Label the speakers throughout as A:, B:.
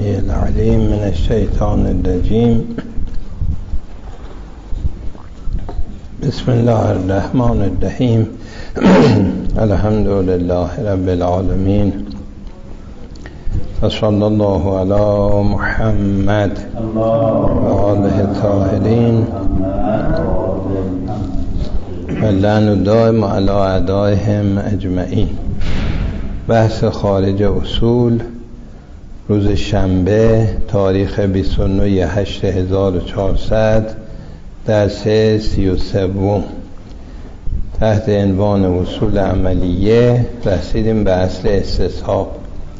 A: السميع العليم من الشيطان الرجيم. بسم الله الرحمن الرحيم. الحمد لله رب العالمين وصلى الله على محمد وآله الطاهرين واللعن الدائم على أعدائهم أجمعين. بحث خارج اصول، روز شنبه، تاریخ 29/8/1400، درس 33 تحت عنوان اصول عملیه. رسیدیم به اصل استصحاب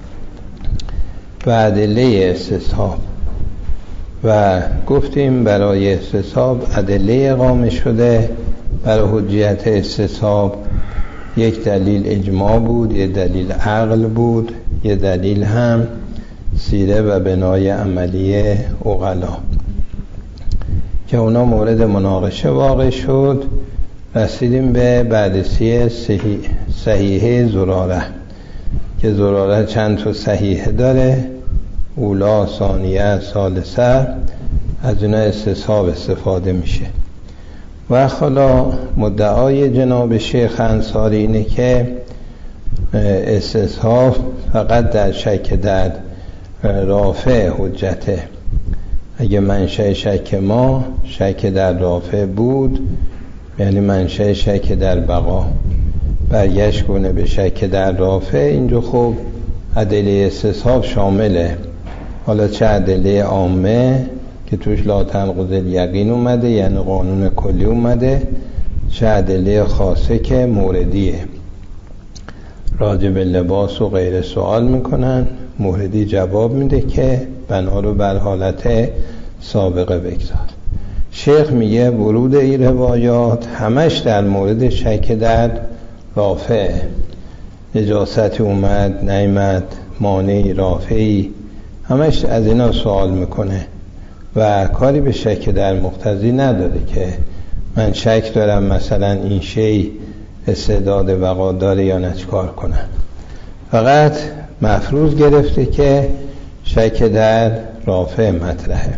A: و ادله استصحاب و گفتیم برای استصحاب ادله اقامه شده. برای حجیت استصحاب یک دلیل اجماع بود، یک دلیل عقل بود، یک دلیل هم سیره و بنای عملیه عقلا که اونا مورد مناقشه واقع شد. رسیدیم به بررسی صحیحه زراره که زراره چند تا صحیحه داره، اولا، ثانیه، ثالثه. از اینا استصحاب استفاده میشه. و حالا مدعای جناب شیخ انصاری اینه که استصحاب فقط در شک در رافع حجته. اگه منشأ شک ما شک در رافع بود، یعنی منشأ شک در بقا، برگشت کنه به شک در رافع، اینجا خب ادله استصحاب شامله. حالا چه ادله عامه که توش لا تنقض الیقین اومده، یعنی قانون کلی اومده، چه ادله خاصه که موردیه. راجع به لباس و غیر سوال میکنن، موردی جواب میده که بنا رو بر حالت سابقه بگذار. شیخ میگه ورود این روایات همش در مورد شک در رافع، نجاست اومد نیامد، مانعی رافعی، همش از اینا سوال میکنه و کاری به شک در مقتضی نداره که من شک دارم مثلا این شی استعداد بقا داره یا نه چیکار کنم. فقط مفروض گرفته که شک در رافع مطرحه.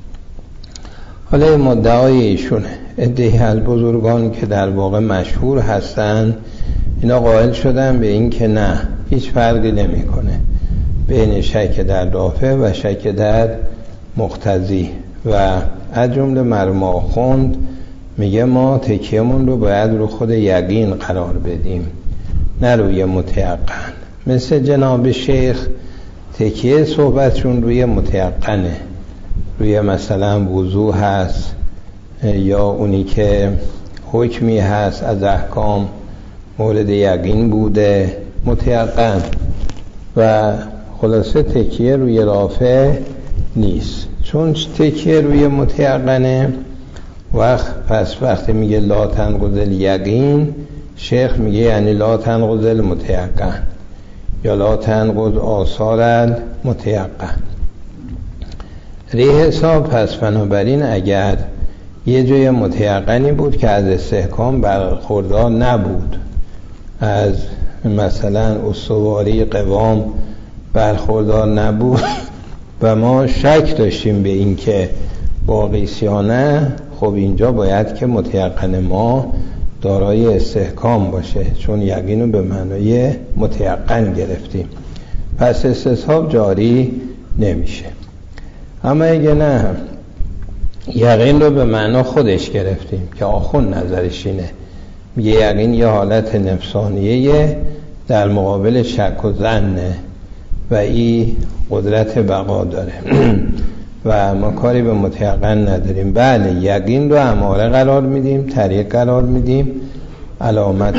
A: حالا این مدعای ایشونه. عده‌ای از بزرگان که در واقع مشهور هستن اینا قائل شدن به این که نه، هیچ فرقی نمیکنه بین شک در رافع و شک در مقتضی. و از جمله مرحوم آخوند میگه ما تکیه‌مون رو باید رو خود یقین قرار بدیم، نه روی متیقن. مثل جناب شیخ تکیه صحبتشون روی متیقنه، روی مثلا وضوح هست یا اونی که حکمی هست از احکام مورد یقین بوده، متیقن. و خلاصه تکیه روی رافع نیست. چون تکیه روی متیقنه پس وقتی میگه لا تنقض الیقین، شیخ میگه یعنی لا تنقض المتیقن یا لا تنقض آثار المتیقن. ری حساب پس بنابراین اگر یه جای متیقنی بود که از استحکام برخوردار نبود، از مثلا استواری قوام برخوردار نبود و ما شک داشتیم به این که واقعیست یا نه، خب اینجا باید که متیقن ما دارای استحکام باشه، چون یقین رو به معنای متیقن گرفتیم، پس استصحاب جاری نمیشه. اما اگه نه، یقین رو به معنا خودش گرفتیم که آخوند نظرش اینه، میگه یقین یه حالت نفسانیه در مقابل شک و ظنه و این قدرت بقا داره و ما کاری به متیقن نداریم. بله، یقین رو اماره قرار میدیم، طریق قرار میدیم، علامت و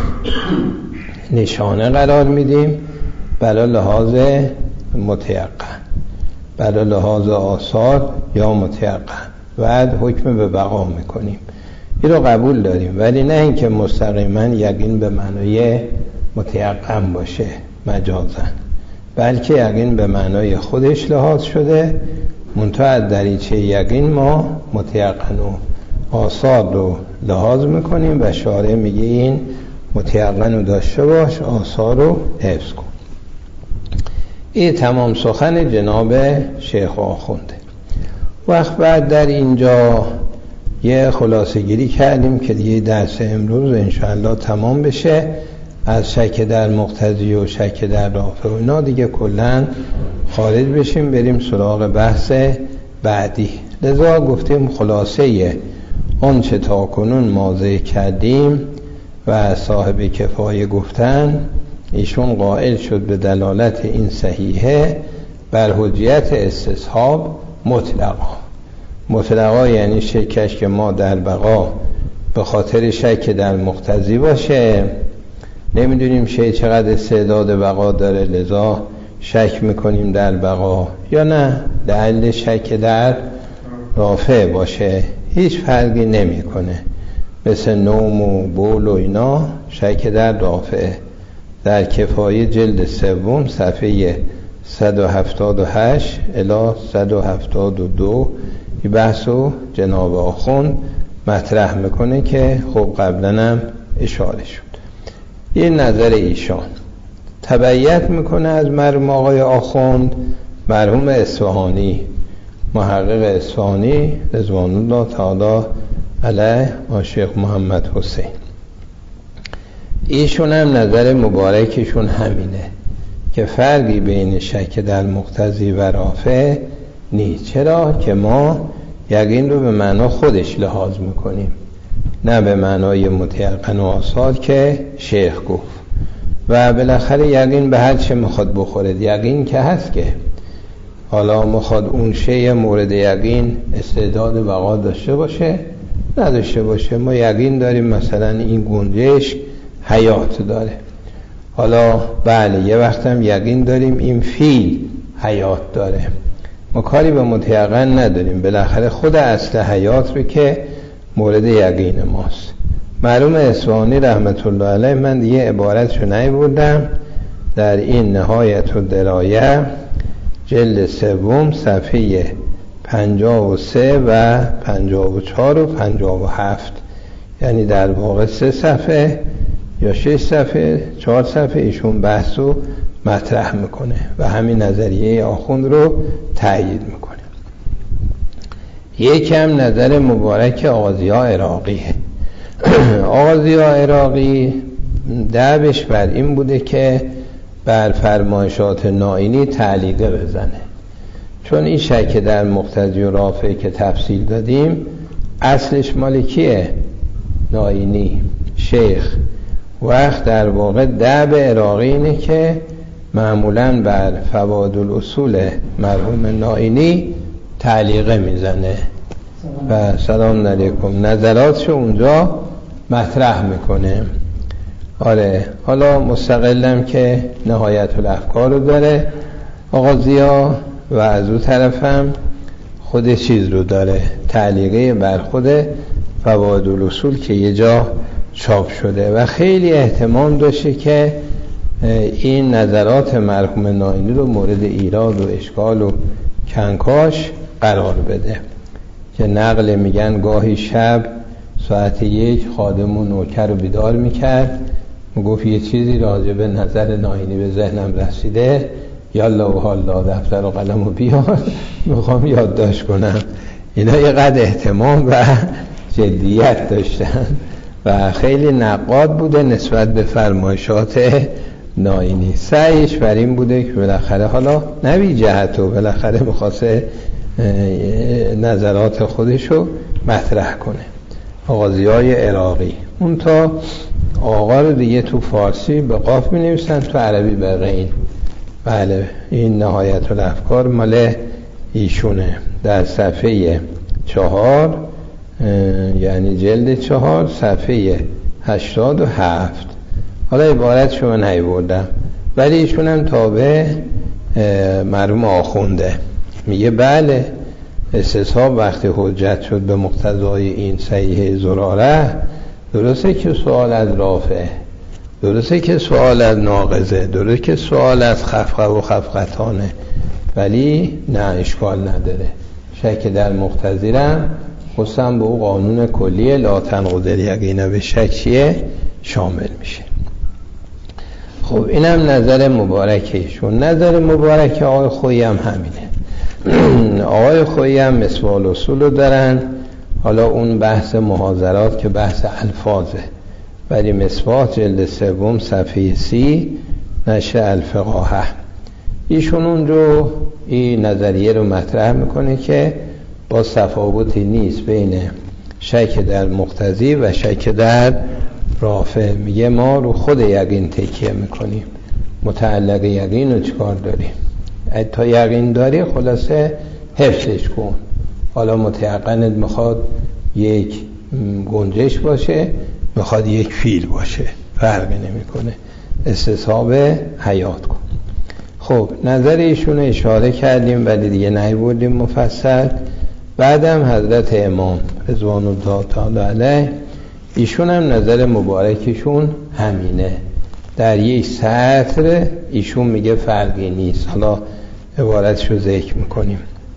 A: نشانه قرار میدیم برای لحاظ متیقن، برای لحاظ آثار یا متیقن، بعد حکم به بقا میکنیم. این رو قبول داریم، ولی نه اینکه مستقیما یقین به معنای متیقن باشه مجازن، بلکه یقین به معنای خودش لحاظ شده، منتها از دریچه یقین ما متیقن و آثار رو لحاظ میکنیم و شارع میگه این متیقن رو داشته باش، آثار رو حفظ کن. این تمام سخن جناب شیخ آخونده. وقت بعد در اینجا یه خلاصه گیری کردیم که دیگه درس امروز انشاءالله تمام بشه، از شک در مقتضی و شک در رافع و اینا دیگه کلن خارج بشیم، بریم سراغ بحث بعدی. لذا گفتیم خلاصه آنچه تا کنون ما ذکر کردیم و صاحب کفایه گفتن، ایشون قائل شد به دلالت این صحیحه بر حجیت استصحاب مطلقا یعنی شکش که ما در بقا به خاطر شک در مقتضی باشه، نمیدونیم شیء چقدر استعداد بقا داره لذا شک میکنیم در بقا، یا نه دلیل شک در رافع باشه، هیچ فرقی نمیکنه، مثل نوم و بول و اینا شک در رافع. در کفایه جلد 3 صفحه 178 الی 172 این بحثو جناب آخوند مطرح میکنه که خب قبلا هم اشاره شد. این نظر ایشان تبعیت میکنه از مرحوم آقای آخوند مرحوم اصفهانی، محقق اصفهانی رضوان الله تعالی علیه و شیخ محمد حسین. ایشون هم نظر مبارکشون همینه که فرقی بین شک در مقتضی و رافع نیست. چرا؟ که ما یقین رو به معنا خودش لحاظ میکنیم، نه به معنای متیقن و آثار که شیخ گفت. و بالاخره یقین به هر چه میخواد بخوره، یقین که هست که حالا میخواد اون شیء مورد یقین استعداد بقا داشته باشه نداشته باشه، ما یقین داریم مثلا این گنجشک حیات داره، حالا بله یه وقت هم یقین داریم این فیل حیات داره، ما کاری به متیقن نداریم، بالاخره خود اصل حیات رو که مورد یقین ماست. معلوم اصفهانی رحمت الله علیه، من دیگه عبارتشو نیاوردم، در این نهایت الدرایه جلد 3 صفحه 53 و 54 و 57، یعنی در واقع 3 صفحه یا 6 صفحه 4 صفحه ایشون بحثو مطرح میکنه و همین نظریه آخوند رو تأیید میکنه. یکم نظر مبارک آقا ضیا عراقیه. آقا ضیا عراقی دعوش بر این بوده که بر فرمایشات نائینی تعلیقه بزنه، چون این شک در مقتضی و رافع که تفصیل دادیم اصلش مال کیه؟ نائینی شیخ. وقت در واقع دعو عراقی اینه که معمولاً بر فوائد الاصول مرحوم نائینی تعلیقه میزنه و سلام علیکم نظراتشو اونجا مطرح میکنه. آره حالا مستقلم که نهایت الافکار رو داره آقا ضیا و از اون طرفم خود چیز رو داره، تعلیقه بر خود فوائد الاصول که یه جا چاپ شده و خیلی احتمال داشته که این نظرات مرحوم نائینی رو مورد ایراد و اشکال و کنکاش قرار بده، که نقل میگن گاهی شب ساعت 1 خادم و نوکر رو بیدار میکرد، میگفت یه چیزی راجع به نظر نائینی به ذهنم رسیده، یالا و حالا دفتر و قلم رو بیار میخوام یادداشت کنم. اینا یه قدر اهتمام و جدیت داشتن و خیلی نقاد بوده نسبت به فرمایشات نائینی. سعیش بر این بوده که بالاخره حالا نبی جهت و بالاخره میخواسته نظرات خودشو مطرح کنه. آقا ضیای عراقی اون تا آقا رو دیگه تو فارسی به قاف می نویسن، تو عربی به غین. بله این نهایت الافکار مال ایشونه، در صفحه 4 یعنی جلد 4 صفحه 87. حالا عبارت شما نیاوردم ولی ایشون هم تابع مرحوم آخونده، میگه بله استصحاب وقتی حجت شد به مقتضای این صحیح زراره، درسته که سوال از رافع، درسته که سوال از ناقضه، درسته که سوال از خفقه و خفقتانه، ولی نه اشکال نداره، شک در مقتضیرم خصوصا به او قانون کلی لا تنقض الیقین به شکیه شامل میشه. خب اینم نظر مبارکشون. نظر مبارک آقای خویی هم همینه. آقای خویی هم مصباح الاصول رو دارن. حالا اون بحث محاضرات که بحث الفاظه، ولی مصباح جلد 3 صفحه 30 نشر الفقاهه، ایشون اون رو این نظریه رو مطرح میکنه که با تفاوتی نیست بین شک در مقتضی و شک در رافع. میگه ما رو خود یقین تکیه میکنیم، متعلق یقین رو چکار داریم؟ تا یقین داری خلاصه حفظش کن. حالا متیقنت میخواد یک گنجش باشه، میخواد یک فیل باشه، فرقی نمیکنه، استصحاب حیات کن. خب نظر ایشون اشاره کردیم ولی دیگه نیاوردیم مفصل. بعدم حضرت امام رضوان الله تعالی علیه، ایشون هم نظر مبارکشون همینه. در یک سطر ایشون میگه فرقی نیست، حالا عبارتشو ذکر میکنیم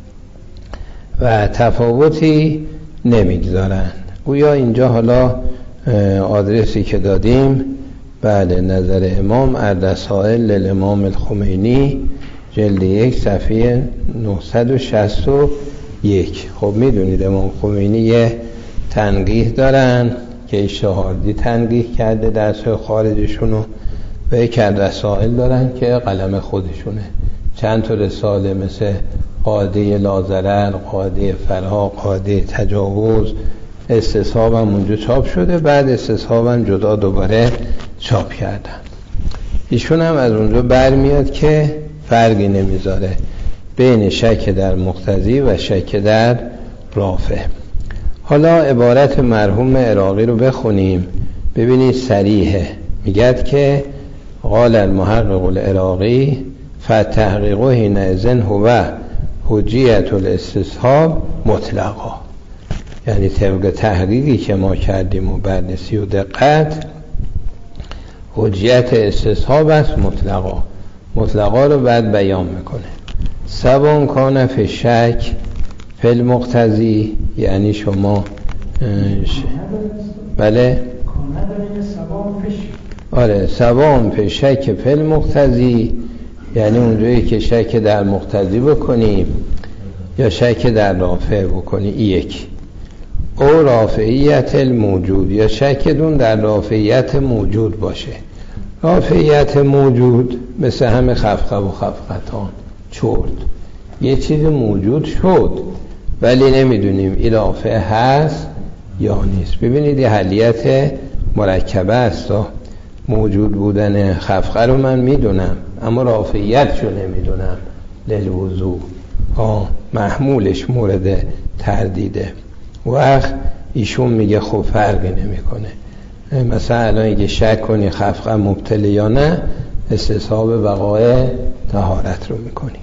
A: و تفاوتی نمیگذارن. گویا اینجا حالا آدرسی که دادیم، بله، نظر امام الرسائل للامام الخمینی جلد 1 صفحه 961. خب میدونید امام خمینی یه تنقیح دارن که اشتهاردی تنقیح کرده درس خارجشونو، و یک رسائل دارن که قلم خودشونه. چند تا رساله مثل قاعده لازرر، قاعده فراغ، قاعده تجاوز، استصحاب هم اونجا چاپ شده، بعد استصحاب هم جدا دوباره چاپ کردن. ایشون هم از اونجا برمیاد که فرقی نمیذاره بین شک در مقتضی و شک در رافع. حالا عبارت مرحوم عراقی رو بخونیم ببینید صریحه. میگد که قال المحقق العراقی فتحقیقه حینئذ هو حجیت الاستصحاب مطلقا، یعنی طبق تحقیقی که ما کردیم و بررسی و دقت، حجیت استصحاب است مطلقا. مطلقا رو بعد بیان میکنه. سبون کان فی شک فی المقتضی، یعنی شما بله آره سبون فی شک فی المقتضی، یعنی اونجایی که شک در مقتضی بکنیم یا شک در رافع بکنی. یک او رافعیت الموجود، یا شکتون در رافعیت موجود باشه. رافعیت موجود مثل همه خفقه و خفقتان چرد، یه چیز موجود شد ولی نمیدونیم این رافع هست یا نیست. ببینید یه حلیت مرکبه است. موجود بودن خفقه رو من میدونم اما رافعیت رو نمیدونم. للوضوع محمولش مورد تردیده. وقت ایشون میگه خب فرقی نمیکنه. مثلا الان اگه شک کنی خفقه مبتله یا نه، استصحاب بقای طهارت رو میکنی.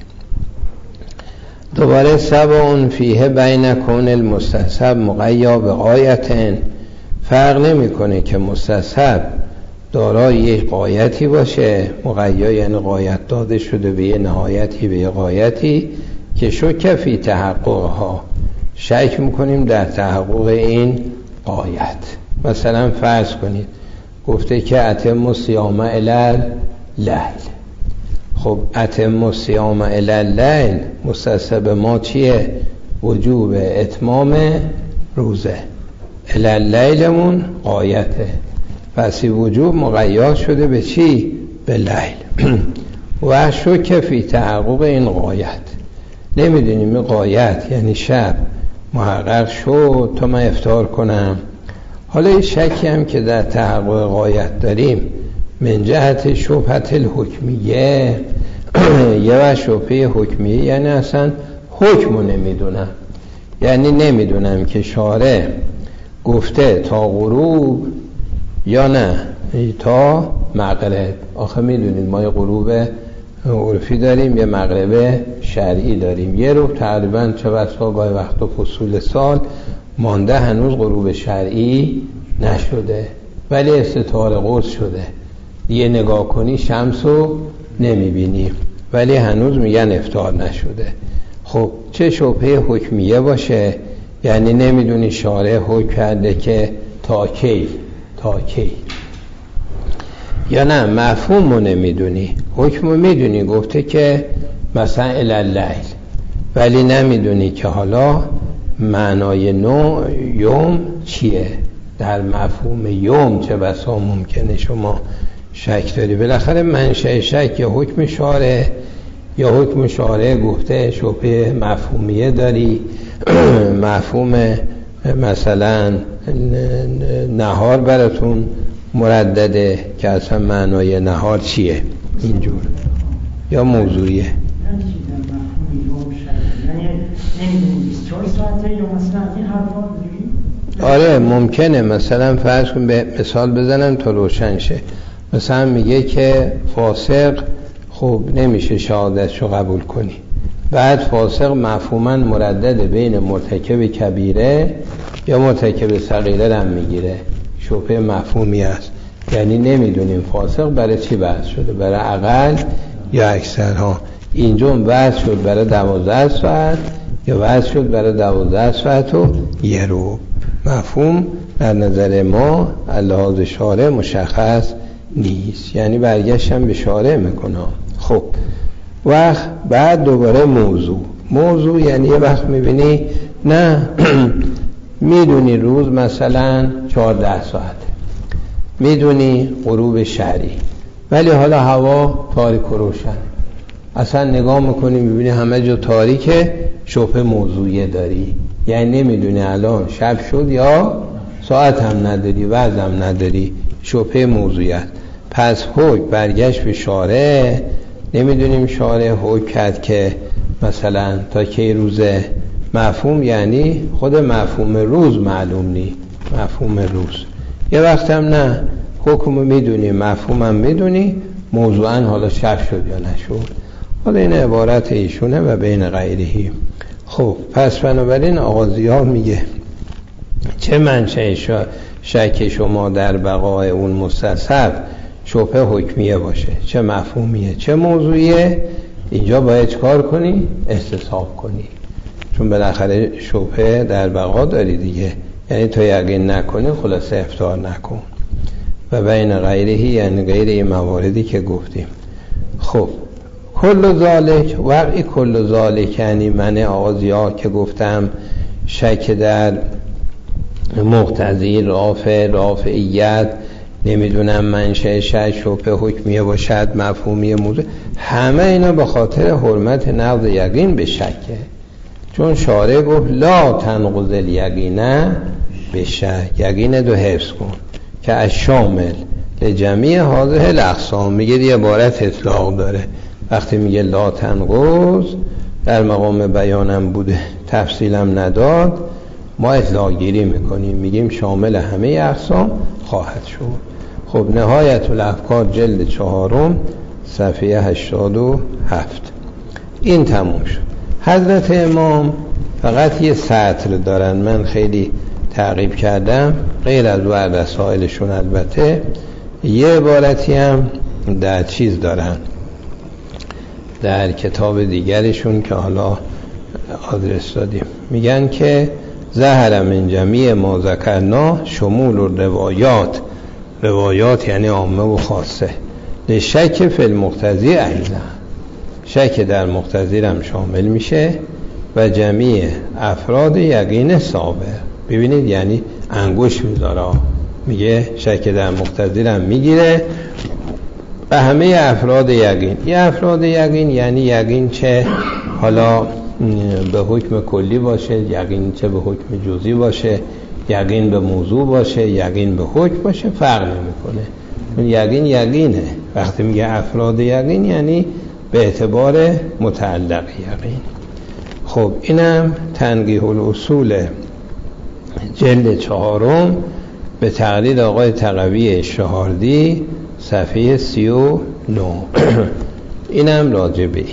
A: دوباره سبعون فیه بین کون المستصحب مقیا به غایتن، فرق نمیکنه که مستصحب دارای یک غایتی باشه. مقیا یعنی غایت داده شده به یه نهایتی، به یه غایتی که شک فی تحققها، شک میکنیم در تحقق این غایت. مثلا فرض کنید گفته که اتم الصیام الی اللیل. خب اتم الصیام الی اللیل مستصحب ما چیه؟ وجوب اتمام روزه. الی اللیلمون غایته، پس وجوب مقید شده به چی؟ به لیل. و شک فی تحقق این غایت، نمیدونیم این غایت یعنی شب محقق شد تا من افطار کنم. حالا این شکی هم که در تحقق غایت داریم من جهت شبهت الحکمیه، یه و شبهه حکمیه یعنی اصلا حکمو نمیدونم، یعنی نمیدونم که شارع گفته تا غروب یا نه تا مغرب. آخه میدونید ما یه غروب عرفی داریم، یه مغرب شرعی داریم. یه رو تقریبا چه بسا گاهی وقتا فصول سال مانده هنوز غروب شرعی نشده ولی استطار قرص شده. یه نگاه کنی شمسو نمیبینی ولی هنوز میگن افطار نشده. خب چه شبهه حکمیه باشه؟ یعنی نمیدونی شارع حکم کرده که تا کی یا نه مفهوم رو نمیدونی، حکم رو میدونی، گفته که مثلا الاللیل، ولی نمیدونی که حالا معنای یوم چیه. در مفهوم یوم چه بسا ممکنه شما شک داری. بالاخره منشأ شک یا حکم شارع یا حکم شارع گفته شبهه مفهومیه داری، مفهوم مثلا نهار براتون مردده که اصلا معنای نهار چیه اینجور، یا موضوعیه. آره ممکنه، مثلا فرض کن به مثال بزنم تا روشن شه. مثلا میگه که فاسق خب نمیشه شهادتشو قبول کنی، بعد فاسق مفهوما مردد بین مرتکب کبیره یا مرتکب صغیره هم میگیره، شبهه مفهومی است. یعنی نمیدونیم فاسق برای چی بحث شده، برای اقل یا اکثرها. اینجا بحث شد برای 12 ساعت یا بحث شد برای 12 ساعت و یه رو. مفهوم در نظر ما لحاظ شارع مشخص نیست، یعنی برگشتم به شارع میکنم. خب وقت بعد دوباره موضوع یعنی یه وقت میبینی نه میدونی روز مثلا 14 ساعته، میدونی غروب شهری، ولی حالا هوا تاریک و روشن، اصلا نگاه میکنی میبینی همه جا تاریکه، شبهه موضوعیه داری. یعنی نمیدونی الان شب شد یا ساعت هم نداری، وقت هم نداری، شبهه موضوعیت. پس حکم برگشت به شارع، نمیدونیم شارع حکم کرد که مثلا تا کی روزه. مفهوم یعنی خود مفهوم روز معلوم نی، مفهوم روز. یه وقت هم نه حکم میدونی، مفهوم هم میدونی، موضوعا حالا شب شد یا نشد. حالا این عبارت ایشونه و بین غیرهی. خب پس بنابراین آغازی ها میگه چه منشأ شک شما در بقای اون مستصحب شبهه حکمیه باشه، چه مفهومیه چه موضوعیه، اینجا باید چکار کنی؟ استصحاب کنی، چون بالاخره شبهه در بقا داری دیگه. یعنی تا یقین نکنی خلاصه افطار نکن. و بین غیرهی یعنی غیر این مواردی که گفتیم. خب کل ذالک وقعی کل ذالک یعنی من آغازیا که گفتم شک در مقتضی رافعیت، نمیدونم منشأ شک شبهه حکمیه باشد، مفهومی موضوع، همه اینا به خاطر حرمت نقض یقین به شکه. چون شارع گفت لا تنقض الیقین به شک، یقین دو حفظ کن که از شامل لجمیع هذه الاقسام. میگه یه عبارت اطلاق داره، وقتی میگه لا تنقض در مقام بیانم بوده تفصیلم نداد، ما اطلاق گیری میکنیم، میگیم شامل همه اقسام خواهد شد. خب نهایت الافکار جلد 4 صفحه 87 این تموم شد. حضرت امام فقط یه سطر دارن، من خیلی تعقیب کردم، غیر از بعد رسائلشون البته یه عبارتی هم در چیز دارن در کتاب دیگرشون که حالا آدرس دادیم. میگن که ظهر من جمیع ما ذکرنا شمول الروایات، روایات یعنی عامه و خاصه، لشک فی المقتضی ایضا، شک در مقتضی هم شامل میشه و جمیع افراد یقین صابر. ببینید یعنی انگوش میذاره، میگه شک در مقتضی هم میگیره و همه افراد یقین. یه افراد یقین یعنی یقین چه حالا به حکم کلی باشه، یقین چه به حکم جزئی باشه، یقین به موضوع باشه، یقین به حکم باشه، فرق نمیکنه. یقین یقینه. وقتی میگه افراد یقین یعنی به اعتبار متعلق یقین. خب اینم تنقیح الاصول جلد 4 به تقلید آقای تقوی اشتهاردی صفحه 39 اینم راجبه.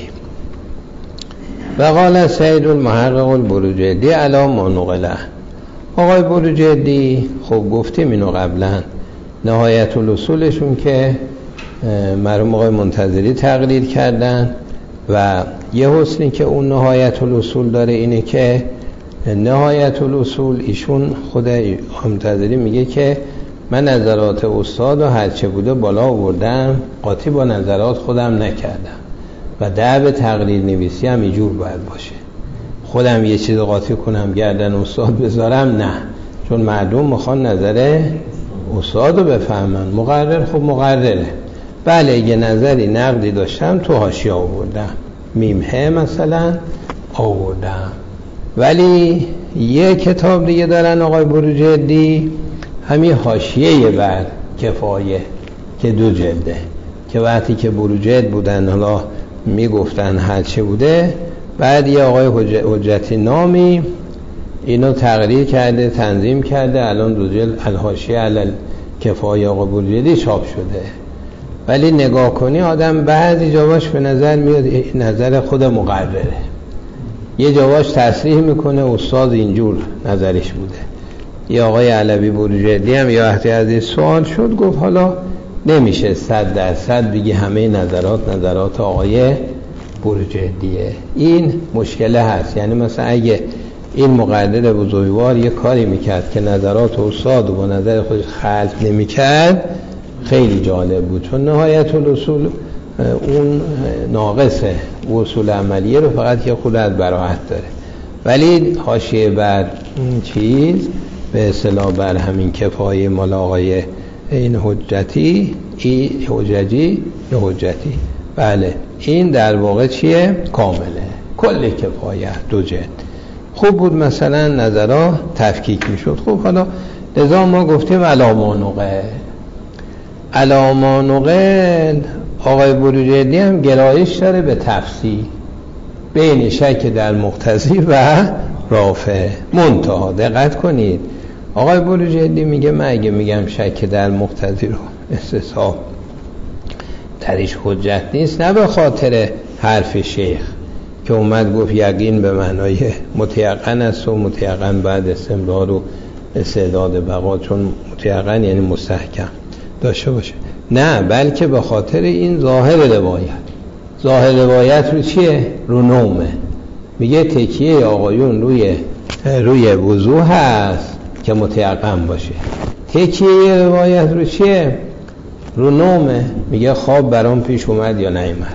A: و قال سید المحقق البروجردی علی ما نقله. آقای بروجردی خب گفتیم اینو قبلا، نهایت الاصولشون که مرحوم آقای منتظری تقریر کردن و یه حسنی که اون نهایت الاصول داره اینه که نهایت الاصول ایشون خود منتظری میگه که من نظرات استاد و هرچه بوده بالا آوردم، قاطی با نظرات خودم نکردم و به تقریر نویسی هم اینجور باید باشه. خودم یه چیز قاطی کنم گردن استاد بذارم، نه، چون مردم میخوان نظر استاد رو بفهمن. مقرر خب مقرره. بله اگه نظری نقدی داشتم تو حاشیه آوردم، میمه مثلا آوردم. ولی یه کتاب دیگه دارن آقای بروجردی، همین حاشیه بر کفایه که 2 جلده، که وقتی که بروجرد بودن حالا میگفتن هرچه بوده، بعد یه آقای حجتی نامی اینو تقریر کرده، تنظیم کرده، الان 2 جلد الحاشیه علی کفایه آقای بروجردی چاپ شده. ولی نگاه کنی آدم بعضی جاواش به نظر میاد نظر خود مقرره، یه جاواش تصریح میکنه استاد اینجور نظرش بوده. یه آقای علوی بروجردی هم یا وقتی از این سوال شد گفت حالا نمیشه 100% دیگه همه نظرات آقای بروجردیه. این مشکله هست. یعنی مثلا اگه این مقرر بزرگوار یه کاری میکرد که نظرات استاد و با نظر خودش خلط نمیکرد، خیلی جالب بود، چون نهایت الاصول اون ناقصه، اصول عملیه رو فقط یه خود از براحت داره. ولی حاشیه بر چیز به اصطلاح بر همین کفایه مال آقای این حجتی، حجتی، بله این در واقع چیه؟ کامله، کل کفایه 2 جلد. خوب بود مثلا نظرها تفکیک میشد. خب حالا لذا ما گفتیم علامانقل آقای بروجردی هم گرایش داره به تفسیر بین شک در مقتضی و رافع. منتها دقت کنید آقای بروجردی میگه من اگه میگم شک در مقتضی رو استصحاب درش حجت نیست، نه به خاطر حرف شیخ که اومد گفت یقین به معنای متیقن است و متیقن بعد استمرار و استعداد بقا، چون متیقن یعنی مستحکم داشته باشه، نه، بلکه به خاطر این ظاهر روایت رو چیه؟ رو نومه. میگه تکیه آقایون روی وضوح هست که متیقن باشه، تکیه روایت رو چیه؟ رو نومه. میگه خواب برام پیش اومد یا نیامد،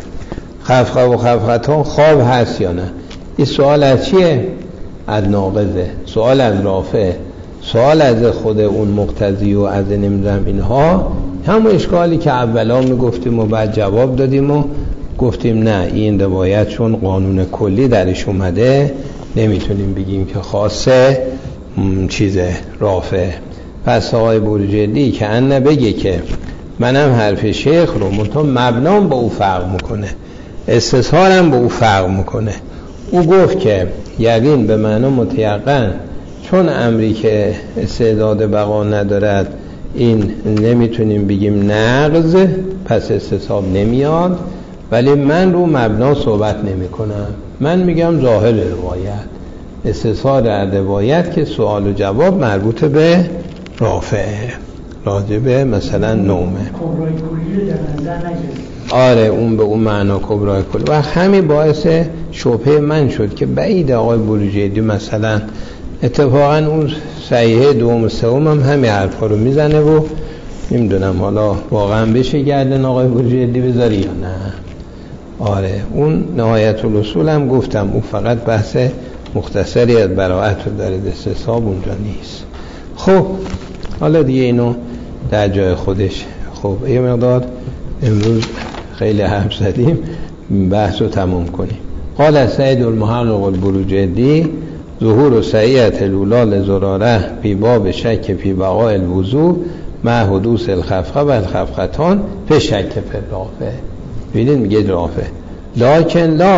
A: خفقتان خواب هست یا نه. این سوال از چیه؟ از ناقضه، سوال از رافع، سوال از خود اون مقتضی و از نمیدونم اینها. همون اشکالی که اولا میگفتیم و بعد جواب دادیم و گفتیم نه، این روایت چون قانون کلی درش اومده نمیتونیم بگیم که خاصه چیزه رافع. پس آقای بروجردی که انه بگه که منم حرف شیخ رو مبنام با او فرق میکنه، استظهارم با او فرق میکنه. او گفت که یقین به معنی متیقن، چون امری که استعداد بقا ندارد این نمیتونیم بگیم نقض، پس استصحاب نمیاد. ولی من رو مبنا صحبت نمی کنم، من میگم ظاهر روایت، استصحاب روایت که سوال و جواب مربوط به رافع، راجبه مثلا نومه.
B: کبرای کلی رو در نظر نگرفت.
A: آره اون به اون معنا کبرای کلی. و همین باعث شبهه من شد که بعید آقای بروجردی مثلا اتفاقا اون صحیحه دوم و سوم هم همین حرفا رو میزنه و نمیدونم حالا واقعا بشه گردن آقای بروجردی بذاری یا نه. آره اون نهایت الاصول هم گفتم اون فقط بحث مختصری از براءت رو داره، استصحاب اونجا نیست. خب حالا دیگه اینو در جای خودش. خب یه مقدار امروز خیلی حرف زدیم، بحث رو تموم کنیم. قال سید المحقق البروجردی ظهور و سعیت الولال زراره فی باب شک فی بقاء الوضوء مع حدوث الخفقه و الخفقتان فی شک فی رافع. ببینید میگه رافع لکن لا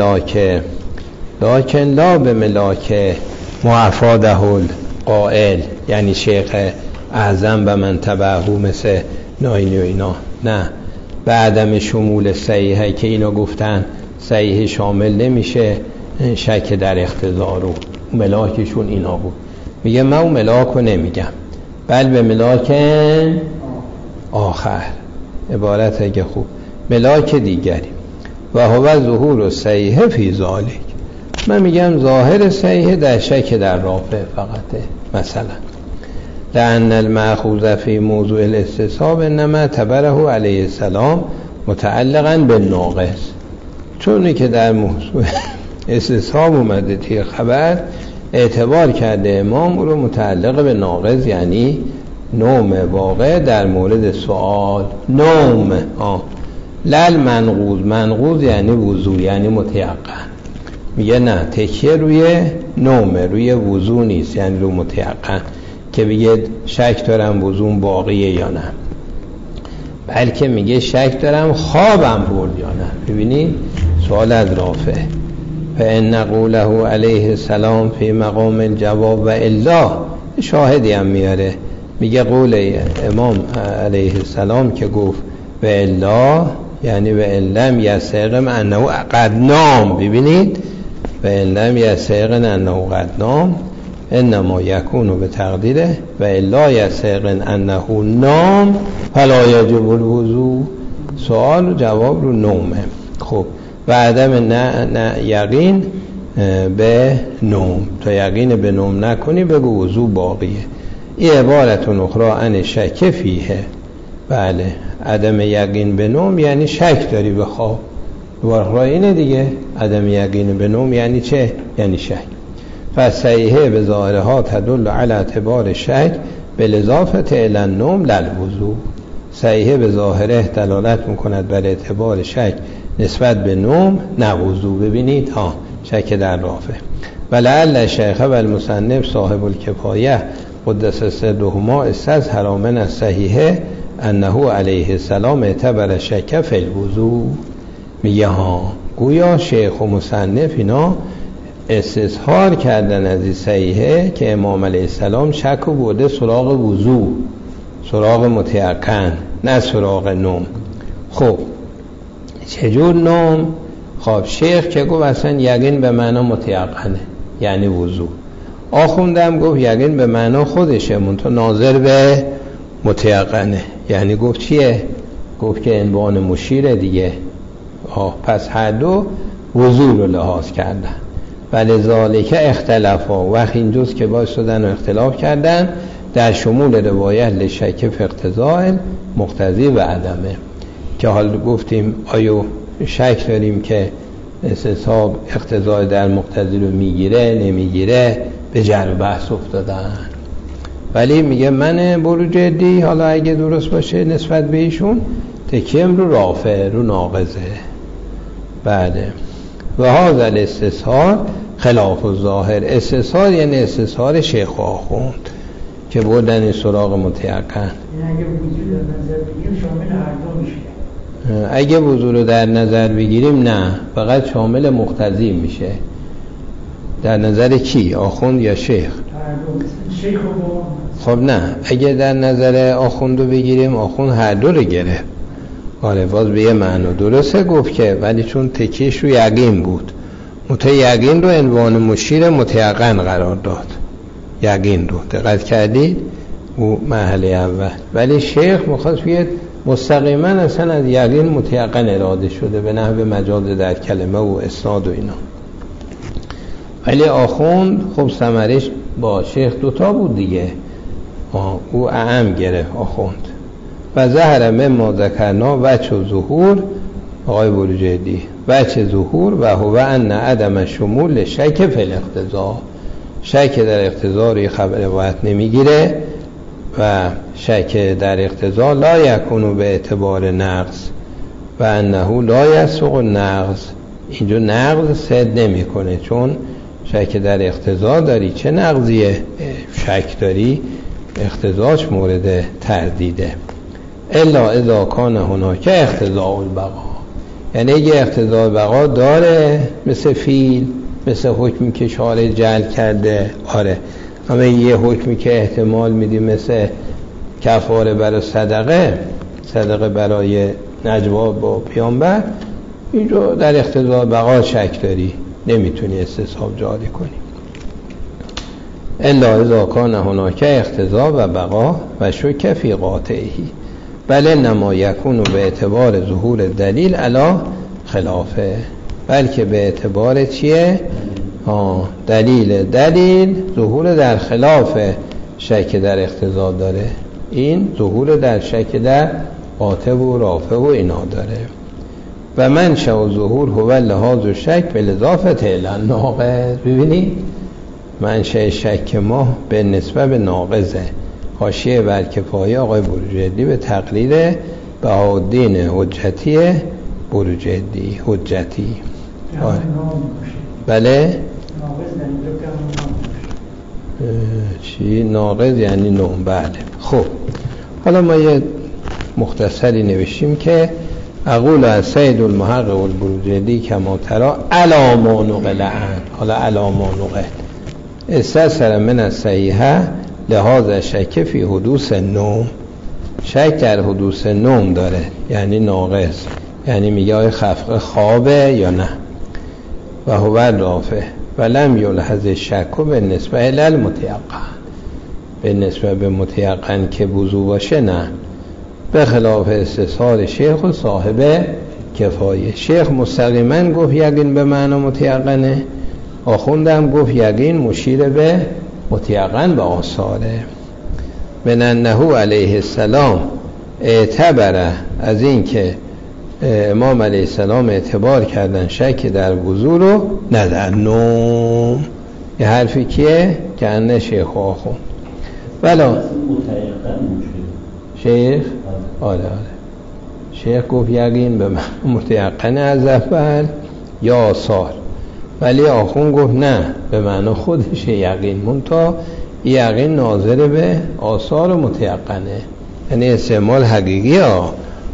A: به ملاک معفاده القائل، یعنی شیخ اعظم و من تبعه مثل ناینی و اینا، نه به عدم شمول صحیحه که اینا گفتن صحیح شامل نمیشه شک در اقتضا رو، ملاکشون اینا بود. میگه من اون ملاک رو نمیگم، بل به ملاک آخر، عبارت اگه خوب ملاک دیگری و هو ظهور و صحیحه فی ذالک. من میگم ظاهر صحیحه در شک در رافع فقطه. مثلا لأن المأخوذ فی موضوع الاستصحاب انما اعتبره علیه السلام متعلقا بالناقص، چونی که در موضوع استصحاب اومده توی خبر اعتبار کرده امام او رو متعلق به ناقص، یعنی نوم واقع در مورد سوال. نوم لل منقوض یعنی وضو، یعنی متیقن. میگه نه، تکیه روی نومه، روی وضو نیست، یعنی رو متیقن که بگه شک دارم وضوم باقیه یا نه، بلکه میگه شک دارم خوابم برد یا نه. ببینید سوال از رافع. فإن قوله علیه السلام فی مقام الجواب و الا، شاهدی هم میاره، میگه قول امام علیه السلام که گفت و الا یعنی و لم یستیقن انه قد نام. ببینید و لم یستیقن انه قد نام انما یکون به تقدیره و الا یستیقن انه نام فلا یجب الوضو. سوال و جواب رو نومه. خب و عدم یقین به نوم، تا یقین به نوم نکنی بگو وضو باقیه. این عبارت اخرى عن شک فیه. بله، عدم یقین به نوم یعنی شک داری به خواب. دوباره اینه دیگه، عدم یقین به نوم یعنی چه؟ یعنی شک. فصحیحه به ظاهرها تدل علی اعتبار شک بالاضافه الی النوم للوضو. صحیحه به ظاهره دلالت میکند بر اعتبار شک نسبت به نوم نه وضو. ببینید شک در رافع. ولعل شیخ و المصنف صاحب الکفایه قدس سرهما استظهر من الصحیحه انه علیه السلام اعتبر شک فی الوضو. میگه گویا شیخ و مصنف اینا استظهار کردن از این صحیحه که امام علیه السلام شک و برده سراغ وضو، سراغ متیقن، نه سراغ نوم. خب چجور نوم؟ خب شیخ که گفت اصلا یقین به معنا متیقنه یعنی وضو، آخوندم گفت یقین به معنا خودشه منتها ناظر به متیقنه، یعنی گفت چیه؟ گفت که عنوان مشیره دیگه. پس هر دو وضو رو لحاظ کردن. ولذالک اختلافا، وقت این جز که باعث شدن و اختلاف کردن در شمول روایت لشک فی اقتضاء مقتضی و عدمه، که حال گفتیم آیا شک داریم که استصحاب اقتضاء در مقتضی رو میگیره نمیگیره، به جر بحث افتادن. ولی میگه من برو جدی، حالا اگه درست باشه نسبت به ایشون تکیم رو رافع، رو ناقضه. بعده و هذا الاستصحار خلاف الظاهر. استصحار یعنی استصحار شیخ و آخوند که بردن این سراغ متیقن.
B: اگه وضو در نظر بگیریم شامل هر دو میشه.
A: اگه وضو رو در نظر بگیریم نه، فقط شامل مقتضی میشه. در نظر کی؟ آخوند یا شیخ؟
B: هر دو. شیخ و
A: خب نه، اگه در نظر آخوند رو بگیریم آخوند هر دو رو گرفت. آره باز به یه معنی درسته گفت که، ولی چون تکیش رو یقین بود، یقین رو عنوان مشیر متیقن قرار داد. یقین رو دقت کردید؟ او محله اول. ولی شیخ مخواست بگید مستقیما اصلا از یقین متیقن اراده شده به نحو مجاز در کلمه و اسناد و اینا. ولی آخوند خب ثمرش با شیخ دوتا بود دیگه. او اعم گرفت آخوند. و ظهر مما ذکرنا وجه ظهور، آقای بروجردی وجه ظهور و هو ان عدم شمول شک فی الاقتضاء. شک در اقتضاء روی خبر روایت نمیگیره و شک در اقتضاء لا یکونو به اعتبار نقض و انه لا یسوق النقض. اینجا نقض صد نمیکنه، چون شک در اقتضاء داری چه نقضیه؟ شک داری اقتضاش مورد تردیده. الا اذا کان هناک اقتضاء البقا، یعنی اگه اقتضاء البقا داره، مثل فیل، مثل حکمی که شارع جعل کرده. آره اما یه حکمی که احتمال میدیم مثل کفاره برای صدقه برای نجوا با پیامبر، اینجا در اقتضاء البقا شک داری، نمیتونی استصحاب جاری کنی. الا اذا کان هناک اقتضاء و بقا و شک فی قاطعه، بل انما یکون به اعتبار ظهور دلیل علا خلافه، بلکه به اعتبار چیه؟ دلیل ظهور در خلاف شک در اقتضا داره، این ظهور در شک در قاطع و رافع و اینا داره. و منشأ و ظهور هو لحاظ و شک بالاضافه الی ناقض. ببینید منشأ شک ما به نسبت به ناقضه. حاشیه بر کفایه آقای بروجردی به تقریر بهاءالدین حجتی بروجردی حجتی. بله چی ناقض یعنی نوم. بله. خب حالا ما یه مختصری نوشتیم که اقول از سید المحقق البروجردی کما ترى علی ما نقل عنه. حالا علی ما نقل استثر من الصحیحه لحاظ شک فی حدوث نوم. شک در حدوث نوم داره یعنی ناقص، یعنی میگه خفق خوابه یا نه. و هو رافع ولم یلحظ شک به نسبت الی المتیقن. به نسبت به متیقن که وضو باشه نه، به خلاف استثار شیخ و صاحب کفایه. شیخ مستقیما گفت یقین به معنی متیقنه، آخوندم گفت یقین مشیر به متیقن به آثاره. من انه علیه السلام اعتبره، از این که امام علیه السلام اعتبار کردن شک در وضو رو نه در نوم. یه حرفی کیه؟ که انه شیخ و آخوند ولا شیخ آره شیخ گفت یقین به متیقن از اول یا آثار، ولی آخون گفت نه به معنی خودش یقین، منتها یقین ناظر به آثار و متیقنه، یعنی استعمال حقیقی ها.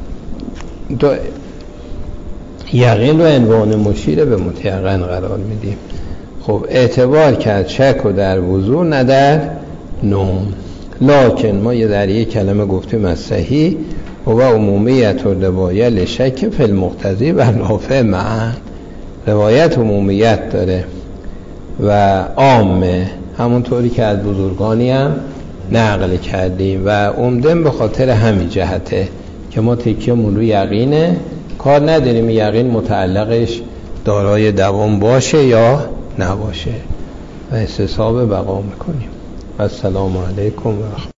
A: یقین رو عنوان مشیر به متیقن قرار میدیم. خب اعتبار کرد شک و در وضو نه در نوم. لکن ما یه در یک کلمه گفتیم از صحیح و عمومیت و روایت لشک فی المقتضی و رافع معا. روایت عمومیت داره و عامه، همونطوری که از بزرگانی هم نقل کردیم و عمدن به خاطر همین جهته که ما تکیه‌مون رو یقینه، کار نداریم یقین متعلقش دارای دوام باشه یا نباشه و استصحاب بقا میکنیم. السلام علیکم و رحمت